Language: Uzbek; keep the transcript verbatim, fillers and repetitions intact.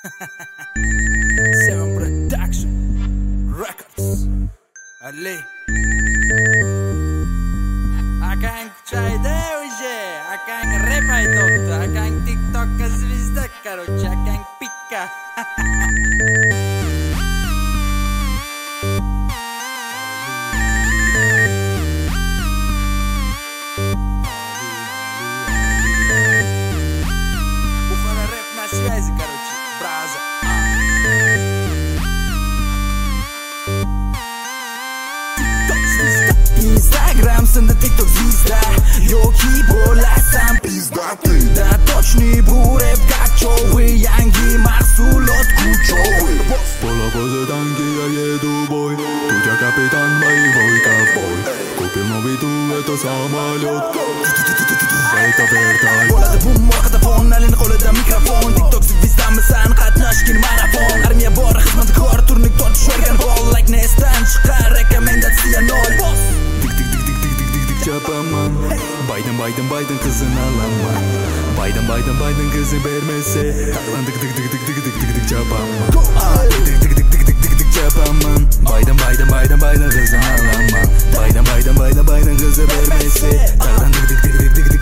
Seven Production Records Ali Akang kuchaydi уже, akang rap aytibdi, akang TikTokka звезда, короче, akang pikka. Бухара рэп на связи, короче, браза. Instagram senda TikTok звезда, yoki bo'lasan pizdati. Da точный bu rap kachovый, yangi mahsulot kuchovый. Пола позаданки, я еду в бой. Тут я капитан боевой ковбой. Купил новый ту, это самолет. Это вертолет. Bo'ladi bu moqatafon, alini qo'lida mikrofon. TikTok звездamisan, qatnashgin marafon. Armiya bor, xizmatkor, turnik tortish o'rgan bol. Like-ni esdan chiqar, rekomendatsiya nol. Chapaman Bayden Bayden Bayden kızını alaman Bayden Bayden Bayden kızı vermese Taklan tık tık tık tık tık tık tık tık chapaman Tık tık tık tık tık tık tık chapaman Bayden Bayden Bayden Bayden kızını alaman Bayden Bayden Bayden Bayden kızı vermese Taklan tık tık tık tık tık